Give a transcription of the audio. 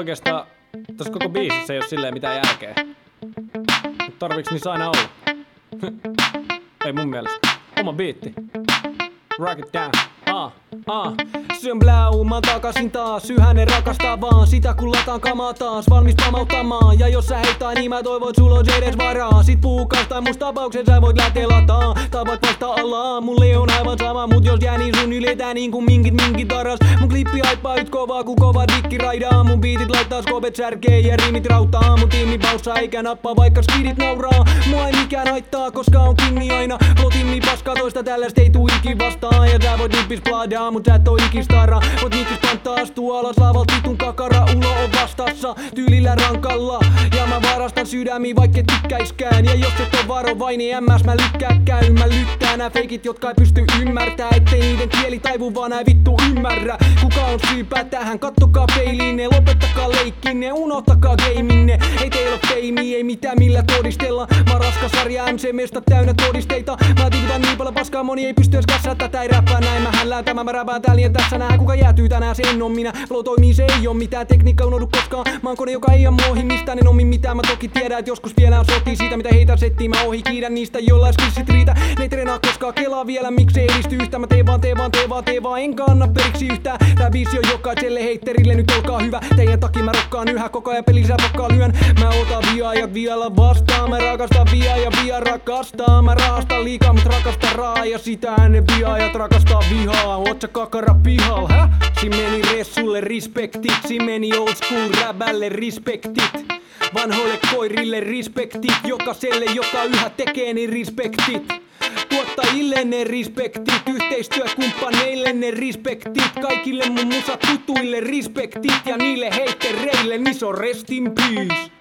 oikeastaan tässä koko biisissä ei oo silleen mitään järkeä. Mut tarviiks niissä aina olla? Ei mun mielestä. Oma biitti. Rock it down. Syön bläuman takasin taas. Yhänen rakastaa vaan sitä kun lataan kamaa taas. Valmis pamauttamaan. Ja jos sä heittää niin mä toivon sul on edes varaa. Sit puukas tai musta tapauksen sä voit lähteä lataan. Tai voit vaihtaa alaa. Mulle on aivan sama. Mut jos jää niin sun yletään niin kuin minkit taras. Mun klippi haippaa yht kovaa ku kova dikki raidaa. Mun biitit laittaa skopet särkee ja riimit rauttaa. Mun tiimi paussaa eikä nappaa vaikka skidit nauraa. Mua ei mikään haittaa koska on kingi aina. Flotimmi paskaa toista tällaista ei tuu ikin vastaan. Ja sä voit nippis pladaa mut sä et oo ikistara. Voit niikkis panttaa astuu alas lavalta vitun kakara. Ulo on vastassa tyylillä rankalla. Ja mä varastan sydämiä vaikka tykkäiskään. Ja jos et oo varovainen MS mä lykkää käyn. Mä lyttää nää feikit jotka ei pysty ymmärtää. Ettei niiden kieli taivu vaan nää vittu ymmärrä. Kuka on syypää tähän kattokaa peiliinne. Lopettakaa leikkinne unohtakaa geiminne. Ei teillä oo feimiä ei mitään millä todistella. Mä oon raskas sarja MC-mesta täynnä todisteita. Mä tiputan niin paljon paskaa moni ei pysty edes kässää. Tätä ei räppää näin mä hällään tämä mä räpään täällä ja tässä nää. Kuka jäätyy tänään se en oo minä. Flow toimii se ei oo mitään tekniikka unohdu koskaan. Mä oon kone joka ei oo muohi mistään en ommi mitään. Mä toki tiedän et joskus vielä on sotii siitä mitä heitä settiin. Mä ohi kiidän niistä jollain skillsit riitä. Ne ei treenaa koskaan kelaa vielä miksei edisty yhtään. Mä teen vaan enkä anna periksi yhtään. Tää biisi on jokaiselle heitterille nyt olkaa hyvä. Teidän takia mä rokkaan yhä koko ajan pelisää pakkaa lyön. Mä otan viaajat vielä vastaan. Mä rakastan ja via rakastaa. Mä rahastan liikaa mut rakastan raa. Ja sitä ne viaajat rakastaa vihaa. Oot sä kakara pihal, hä? Si meni ressulle respektit. Si meni old school räbälle respektit. Vanhoille koirille respektit. Jokaiselle joka yhä tekee niin respektit. Tuottajille ne respektit, yhteistyökumppaneille ne respektit. Kaikille mun musa tutuille respektit ja niille heittereille niin se on rest in peace.